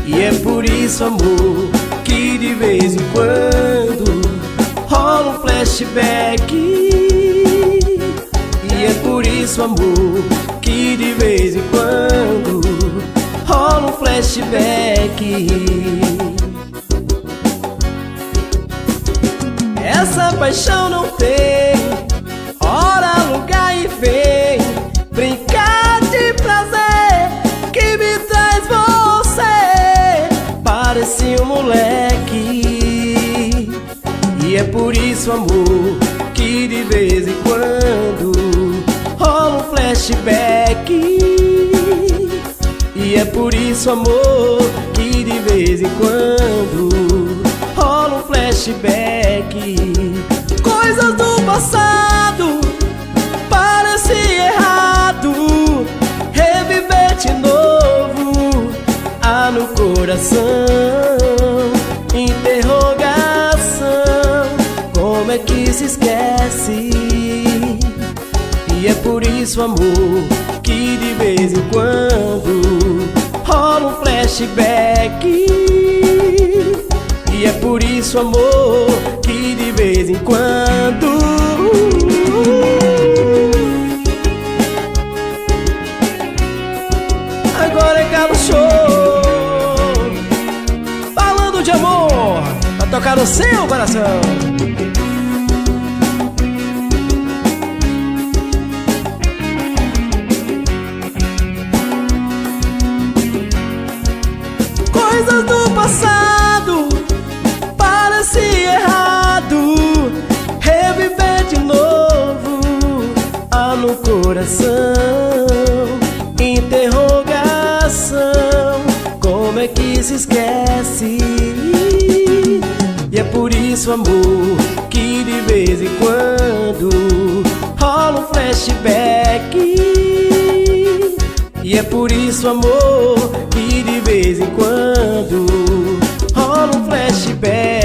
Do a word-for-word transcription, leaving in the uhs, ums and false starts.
E é por isso, amor, que de vez em quando rola um flashback. E é por isso, amor, que de vez em quando rola um flashback. Essa paixão não tem hora, lugar e vem brincar de prazer que me traz você. Parecia um moleque. E é por isso, amor, que de vez em quando rola um flashback. E é por isso, amor, que de vez em quando rola um flashback. Coisas do passado parecia errado, reviver de novo há no coração interrogação. Como é que se esquece? E é por isso, amor, que de vez em quando rola um flashback. E é por isso, amor, que de vez em quando agora é Cabo Show, falando de amor pra tocar no seu coração. Coisas do passado parecia errado, reviver de novo há no coração interrogação. Como é que se esquece? E é por isso, amor, que de vez em quando rola um flashback. E é por isso, amor, que de vez em quando rola um flashback.